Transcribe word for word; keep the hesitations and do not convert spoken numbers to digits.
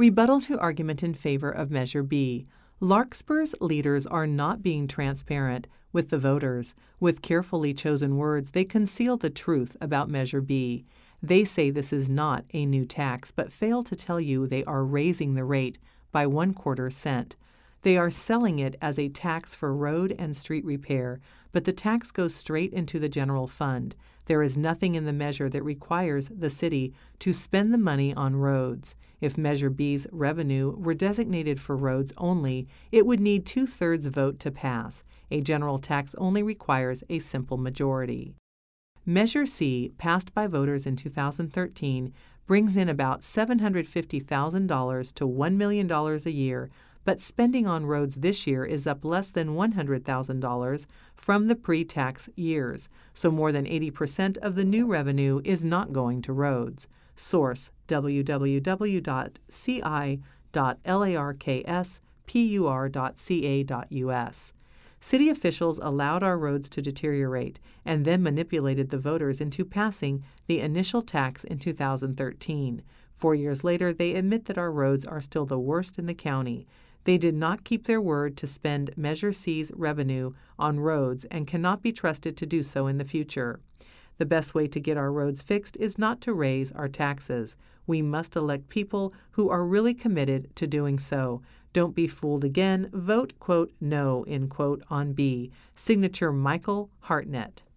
Rebuttal to argument in favor of Measure B. Larkspur's leaders are not being transparent with the voters. With carefully chosen words, they conceal the truth about Measure B. They say this is not a new tax, but fail to tell you they are raising the rate by one quarter cent. They are selling it as a tax for road and street repair, but the tax goes straight into the general fund. There is nothing in the measure that requires the city to spend the money on roads. If Measure B's revenue were designated for roads only, it would need two-thirds vote to pass. A general tax only requires a simple majority. Measure C, passed by voters in two thousand thirteen, brings in about seven hundred fifty thousand dollars to one million dollars a year, but spending on roads this year is up less than one hundred thousand dollars from the pre-tax years, so more than eighty percent of the new revenue is not going to roads. Source: w w w dot c i dot larkspur dot c a dot u s. City officials allowed our roads to deteriorate and then manipulated the voters into passing the initial tax in two thousand thirteen. Four years later, they admit that our roads are still the worst in the county. They did not keep their word to spend Measure C's revenue on roads and cannot be trusted to do so in the future. The best way to get our roads fixed is not to raise our taxes. We must elect people who are really committed to doing so. Don't be fooled again. Vote, quote, no, end quote, on B. Signature Michael Hartnett.